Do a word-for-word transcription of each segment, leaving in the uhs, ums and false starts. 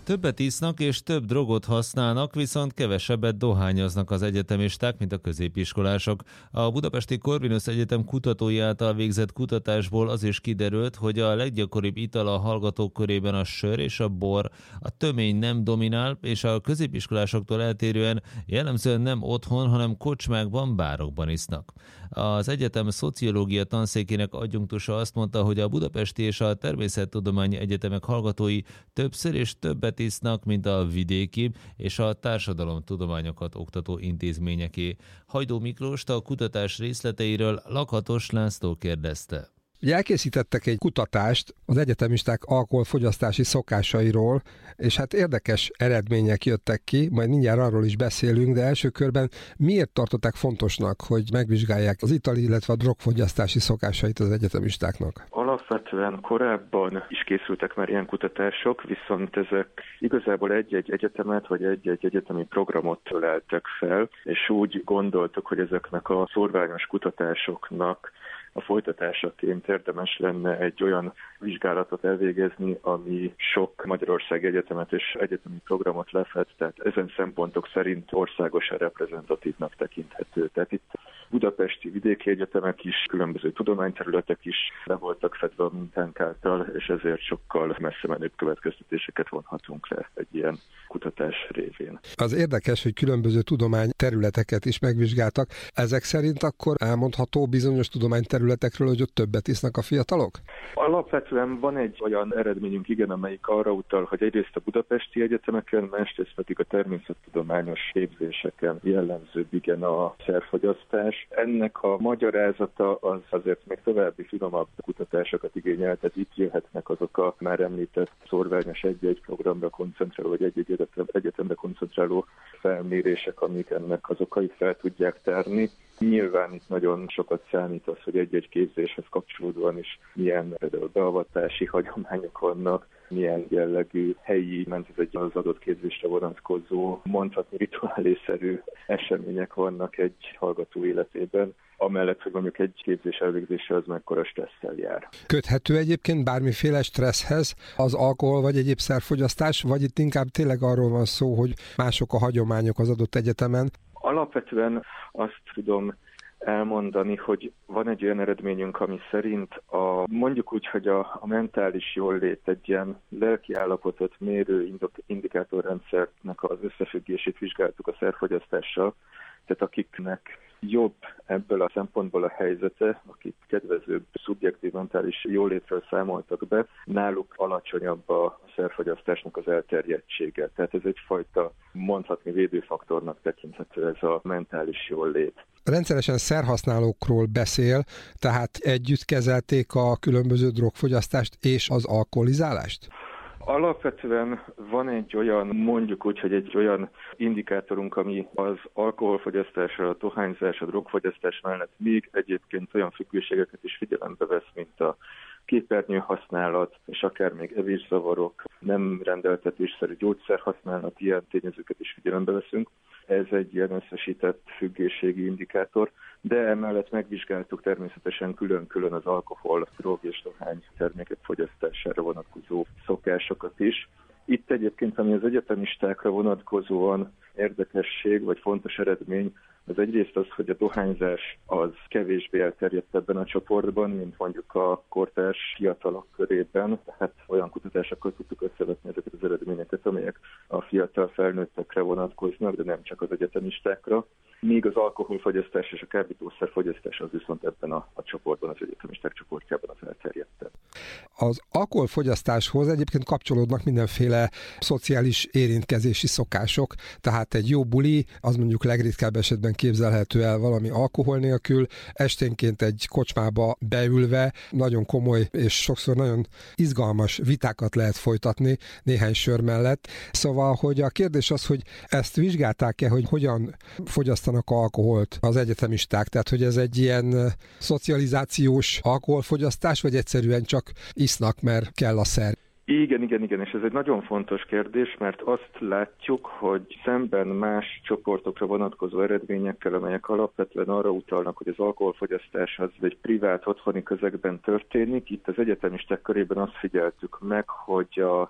Többet isznak és több drogot használnak, viszont kevesebbet dohányoznak az egyetemisták, mint a középiskolások. A Budapesti Corvinus Egyetem kutatói által végzett kutatásból az is kiderült, hogy a leggyakoribb ital a hallgatók körében a sör és a bor. A tömény nem dominál, és a középiskolásoktól eltérően jellemzően nem otthon, hanem kocsmákban, bárokban isznak. Az egyetem szociológia tanszékének adjunktusa azt mondta, hogy a budapesti és a természettudományi egyetemek hallgatói többször és többet isznak, mint a vidéki és a társadalomtudományokat oktató intézményeké. Hajdó Miklóst a kutatás részleteiről Lakatos László kérdezte. Ugye elkészítettek egy kutatást az egyetemisták alkoholfogyasztási szokásairól, és hát érdekes eredmények jöttek ki, majd mindjárt arról is beszélünk, de első körben miért tartották fontosnak, hogy megvizsgálják az itali, illetve a drogfogyasztási szokásait az egyetemistáknak? Alapvetően korábban is készültek már ilyen kutatások, viszont ezek igazából egy-egy egyetemet vagy egy-egy egyetemi programot öleltek fel, és úgy gondoltuk, hogy ezeknek a szórványos kutatásoknak a folytatásaként érdemes lenne egy olyan vizsgálatot elvégezni, ami sok magyarországi egyetemet és egyetemi programot lefed, tehát ezen szempontok szerint országosan reprezentatívnak tekinthető. Tehát itt budapesti vidéki egyetemek is, különböző tudományterületek is le voltak fedve a mintánk által, és ezért sokkal messze menőbb következtetéseket vonhatunk le egy ilyen kutatás révén. Az érdekes, hogy különböző tudományterületeket is megvizsgáltak. Ezek szerint akkor elmondható bizonyos tudományterületekről, hogy ott többet isznak a fiatalok? Alapvetően van egy olyan eredményünk, igen, amelyik arra utal, hogy egyrészt a budapesti egyetemeken, másrészt pedig a természettudományos képzéseken jellemzőbb igen a szerfogyasztás. Ennek a magyarázata az azért még további finomabb kutatásokat igényel, tehát itt jöhetnek azok a már említett szórványos egy-egy programra koncentráló, vagy egy-egy egyetemre koncentráló felmérések, amik ennek az okait fel tudják tárni. Nyilván itt nagyon sokat számít az, hogy egy-egy képzéshez kapcsolódóan is milyen például beavatási hagyományok vannak, milyen jellegű helyi, ment ez egy az adott képzésre vonatkozó, mondhatni rituálészerű események vannak egy hallgató életében, amellett, hogy mondjuk egy képzés elvégzése az mekkora stresszel jár. Köthető egyébként bármiféle stresszhez az alkohol vagy egyéb szerfogyasztás, vagy itt inkább tényleg arról van szó, hogy mások a hagyományok az adott egyetemen? Alapvetően azt tudom elmondani, hogy van egy olyan eredményünk, ami szerint a, mondjuk úgy, hogy a, a mentális jólét egy ilyen lelki állapotot mérő indikátorrendszernek az összefüggését vizsgáltuk a szerfogyasztással, tehát akiknek jobb ebből a szempontból a helyzete, akik kedvezőbb szubjektív mentális jólétről számoltak be, náluk alacsonyabb a szerfogyasztásnak az elterjedtsége. Tehát ez egyfajta mondhatni védőfaktornak tekinthető ez a mentális jólét. Rendszeresen szerhasználókról beszél, tehát együtt kezelték a különböző drogfogyasztást és az alkoholizálást? Alapvetően van egy olyan, mondjuk úgy, hogy egy olyan indikátorunk, ami az alkoholfogyasztásra, a dohányzás, a drogfogyasztás mellett még egyébként olyan függőségeket is figyelembe vesz, mint a képernyő használat, és akár még evészavarok, nem rendeltetésszerű gyógyszerhasználat, ilyen tényezőket is figyelembe veszünk. Ez egy ilyen összesített függőségi indikátor, de emellett megvizsgáltuk természetesen külön-külön az alkohol, drog és dohány termékek fogyasztására vonatkozó szokásokat is. Itt egyébként, ami az egyetemistákra vonatkozóan érdekesség vagy fontos eredmény, az egyrészt az, hogy a dohányzás az kevésbé elterjedt ebben a csoportban, mint mondjuk a kortárs fiatalok körében. Tehát olyan kutatásokkal tudtuk összevetni ezeket az eredményeket, amelyek a fiatal felnőttekre vonatkoznak, de nem csak az egyetemistákra. Míg az alkoholfogyasztás és a kábítószerfogyasztás az viszont ebben a, a csoportban, az egyetemisták csoportjában az elterjedtebb. Az alkoholfogyasztáshoz egyébként kapcsolódnak mindenféle szociális érintkezési szokások, tehát egy jó buli, az mondjuk legritkább esetben képzelhető el valami alkohol nélkül, esténként egy kocsmába beülve nagyon komoly és sokszor nagyon izgalmas vitákat lehet folytatni néhány sör mellett. Szóval, hogy a kérdés az, hogy ezt vizsgálták-e, hogy hogyan fogyasztanak alkoholt az egyetemisták, tehát hogy ez egy ilyen szocializációs alkoholfogyasztás, vagy egyszerűen csak isznak, mert kell a szer? Igen, igen, igen, és ez egy nagyon fontos kérdés, mert azt látjuk, hogy szemben más csoportokra vonatkozó eredményekkel, amelyek alapvetően arra utalnak, hogy az alkoholfogyasztás az egy privát otthoni közegben történik, itt az egyetemisták körében azt figyeltük meg, hogy a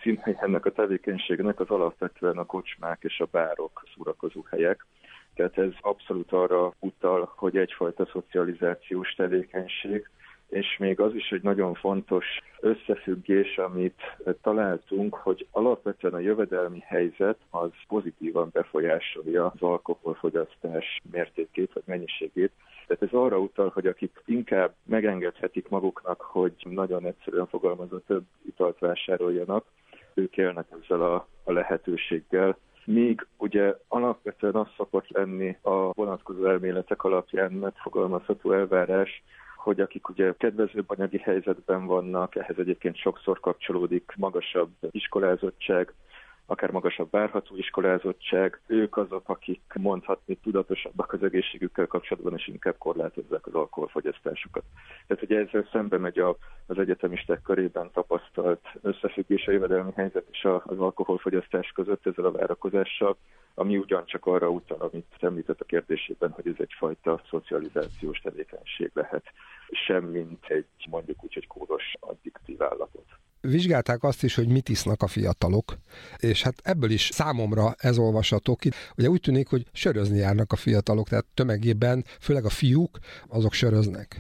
színhely ennek a tevékenységnek az alapvetően a kocsmák és a bárok, szórakozó helyek. Tehát ez abszolút arra utal, hogy egyfajta szocializációs tevékenység, és még az is egy nagyon fontos összefüggés, amit találtunk, hogy alapvetően a jövedelmi helyzet az pozitívan befolyásolja az alkoholfogyasztás mértékét vagy mennyiségét. Tehát ez arra utal, hogy akik inkább megengedhetik maguknak, hogy nagyon egyszerűen fogalmazva több italt vásároljanak, ők élnek ezzel a, a lehetőséggel. Míg ugye alapvetően az szokott lenni a vonatkozó elméletek alapján megfogalmazható elvárás, hogy akik ugye kedvezőbb anyagi helyzetben vannak, ehhez egyébként sokszor kapcsolódik magasabb iskolázottság, akár magasabb várható iskolázottság, ők azok, akik mondhatni tudatosabbak az egészségükkel kapcsolatban, és inkább korlátozzák az alkoholfogyasztásukat. Tehát ugye ezzel szembe megy a, az egyetemisták körében tapasztalt összefüggés a jövedelmi helyzet és az alkoholfogyasztás között ezzel a várakozással, ami ugyancsak arra utal, amit említett a kérdésében, hogy ez egyfajta szocializációs tevékenység lehet, sem mint egy mondjuk úgy, egy kóros addiktív állapot. Vizsgálták azt is, hogy mit isznak a fiatalok, és hát ebből is számomra ez olvasható ki. Ugye úgy tűnik, hogy sörözni járnak a fiatalok, tehát tömegében, főleg a fiúk, azok söröznek.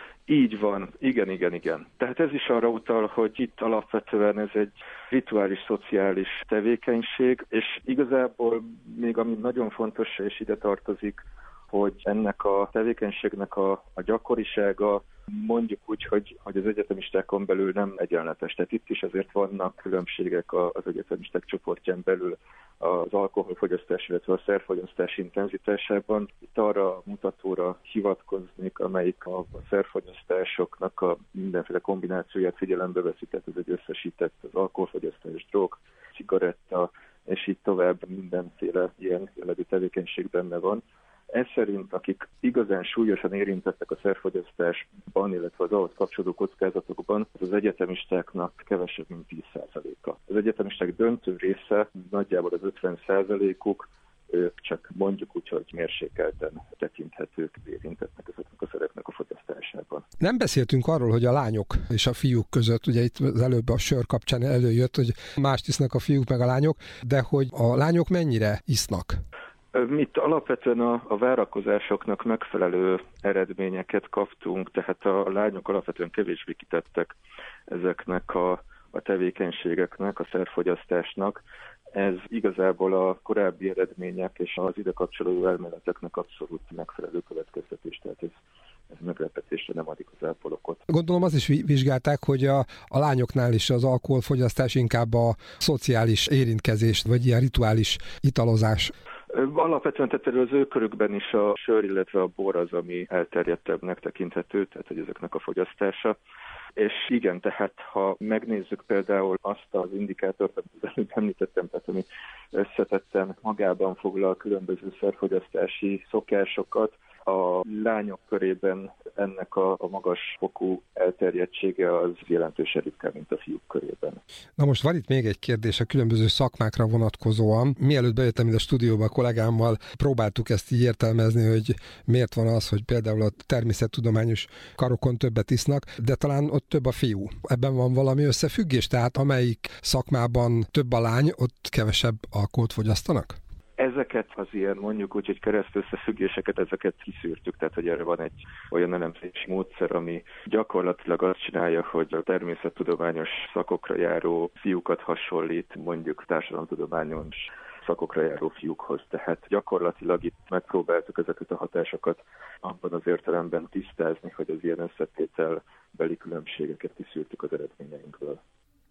Így van, igen, igen, igen. Tehát ez is arra utal, hogy itt alapvetően ez egy rituális, szociális tevékenység, és igazából még ami nagyon fontos, és ide tartozik, hogy ennek a tevékenységnek a, a gyakorisága mondjuk úgy, hogy, hogy az egyetemistákon belül nem egyenletes. Tehát itt is azért vannak különbségek az egyetemisták csoportján belül az alkoholfogyasztás, illetve a szerfogyasztás intenzitásában. Itt arra a mutatóra hivatkoznék, amelyik a, a szerfogyasztásoknak a mindenféle kombinációját figyelembe veszi, tehát ez egy összesített az alkoholfogyasztás, drog, cigaretta, és így tovább mindenféle ilyen jellegű tevékenység benne van. Ez szerint, akik igazán súlyosan érintettek a szerfogyasztásban, illetve az ahhoz kapcsolódó kockázatokban, az, az egyetemistáknak kevesebb, mint tíz százaléka. Az egyetemisták döntő része, nagyjából az ötven százalékuk, ők csak mondjuk úgy, hogy mérsékelten tekinthetők érintettnek ezeknek a szereknek a fogyasztásában. Nem beszéltünk arról, hogy a lányok és a fiúk között, ugye itt az előbb a sör kapcsán előjött, hogy mást isznak a fiúk meg a lányok, de hogy a lányok mennyire isznak? Mit alapvetően a, a várakozásoknak megfelelő eredményeket kaptunk, tehát a lányok alapvetően kevésbé kitettek ezeknek a, a tevékenységeknek, a szerfogyasztásnak. Ez igazából a korábbi eredmények és az ide kapcsolódó elméleteknek abszolút megfelelő következtetés, tehát ez, ez meglepetésre nem ad igazából okot. Gondolom azt is vizsgálták, hogy a, a lányoknál is az alkoholfogyasztás inkább a szociális érintkezés, vagy ilyen rituális italozás. Alapvetően tehát az ő körükben is a sör, illetve a bor az, ami elterjedtebbnek tekinthető, tehát hogy ezeknek a fogyasztása. És igen, tehát ha megnézzük például azt az indikátort, amit előbb említettem, tehát ami összetetten magában foglal különböző szerfogyasztási szokásokat, a lányok körében ennek a, a magas fokú elterjedtsége az jelentősen ritkább, mint a fiúk körében. Na most van itt még egy kérdés a különböző szakmákra vonatkozóan. Mielőtt bejöttem ide a stúdióba a kollégámmal, próbáltuk ezt így értelmezni, hogy miért van az, hogy például a természettudományos karokon többet isznak, de talán ott több a fiú. Ebben van valami összefüggés, tehát amelyik szakmában több a lány, ott kevesebb alkoholt fogyasztanak? Ezeket az ilyen mondjuk úgy, hogy keresztösszefüggéseket, ezeket kiszűrtük, tehát hogy erre van egy olyan elemzési módszer, ami gyakorlatilag azt csinálja, hogy a természettudományos szakokra járó fiúkat hasonlít mondjuk társadalomtudományos szakokra járó fiúkhoz. Tehát gyakorlatilag itt megpróbáltuk ezeket a hatásokat abban az értelemben tisztázni, hogy az ilyen összetételbeli különbségeket kiszűrtük az eredményeinkből.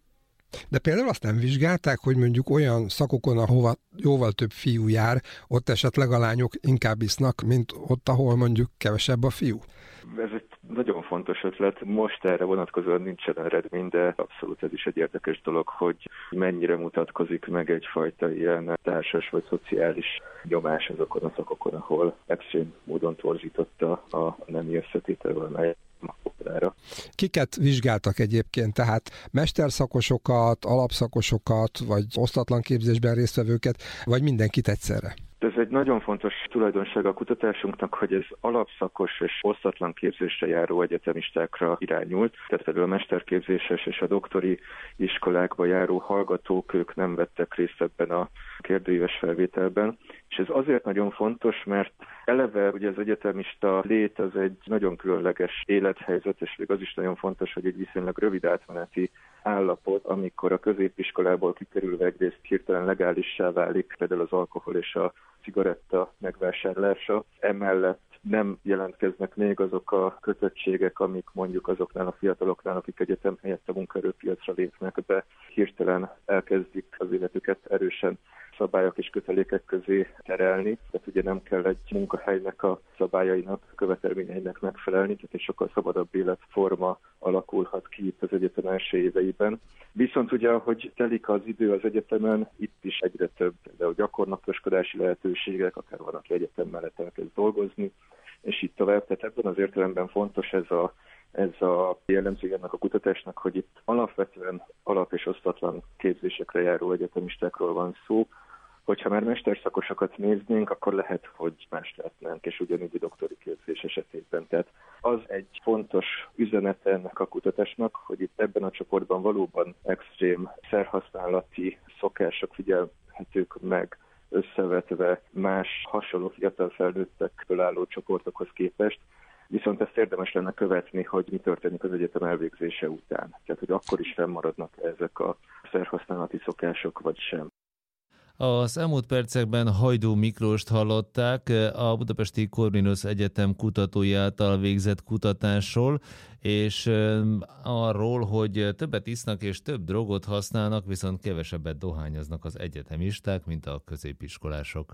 De például azt nem vizsgálták, hogy mondjuk olyan szakokon, ahova jóval több fiú jár, ott esetleg a lányok inkább isznak, mint ott, ahol mondjuk kevesebb a fiú? Ez egy nagyon fontos ötlet. Most erre vonatkozóan nincsen eredmény, de abszolút ez is egy érdekes dolog, hogy mennyire mutatkozik meg egyfajta ilyen társas vagy szociális nyomás azokon a szakokon, ahol extrém módon torzította a nemi összetétel valamely. Kiket vizsgáltak egyébként, tehát mesterszakosokat, alapszakosokat, vagy osztatlan képzésben résztvevőket, vagy mindenkit egyszerre? Ez egy nagyon fontos tulajdonsága a kutatásunknak, hogy ez alapszakos és osztatlan képzésre járó egyetemistákra irányult. Tehát például a mesterképzéses és a doktori iskolákba járó hallgatók, ők nem vettek részt ebben a kérdőíves felvételben. És ez azért nagyon fontos, mert eleve ugye az egyetemista lét az egy nagyon különleges élethelyzet, és még az is nagyon fontos, hogy egy viszonylag rövid átmeneti állapot, amikor a középiskolából kikerülve egyrészt hirtelen legálissá válik például az alkohol és a cigaretta megvásárlása. Emellett nem jelentkeznek még azok a kötöttségek, amik mondjuk azoknál a fiataloknál, akik egyetem helyett a munkaerőpiacra lépnek be, hirtelen elkezdik az életüket erősen szabályok és kötelékek közé terelni. Tehát ugye nem kell egy munkahelynek a szabályainak, követelményeinek megfelelni, tehát egy sokkal szabadabb életforma alakulhat ki itt az egyetem első éveiben. Viszont ugye, ahogy telik az idő az egyetemen, itt is egyre több, például gyakornokoskodási lehetőségek, akár van, aki egyetem mellett elkezd dolgozni, és így tovább. Tehát ebben az értelemben fontos ez a Ez a jellemző ennek a kutatásnak, hogy itt alapvetően alap- és osztatlan képzésekre járó egyetemistákról van szó. Hogyha már mesterszakosokat néznénk, akkor lehet, hogy más lehetnénk, és ugyanígy doktori képzés esetében. Tehát az egy fontos üzenete ennek a kutatásnak, hogy itt ebben a csoportban valóban extrém szerhasználati szokások figyelhetők meg, összevetve más hasonló fiatal felnőttekből álló csoportokhoz képest. Viszont ezt érdemes lenne követni, hogy mi történik az egyetem elvégzése után. Tehát, hogy akkor is fennmaradnak ezek a szerhasználati szokások, vagy sem. Az elmúlt percekben Hajdú Miklóst hallották, a Budapesti Corvinus Egyetem kutatói által végzett kutatásról, és arról, hogy többet isznak és több drogot használnak, viszont kevesebbet dohányoznak az egyetemisták, mint a középiskolások.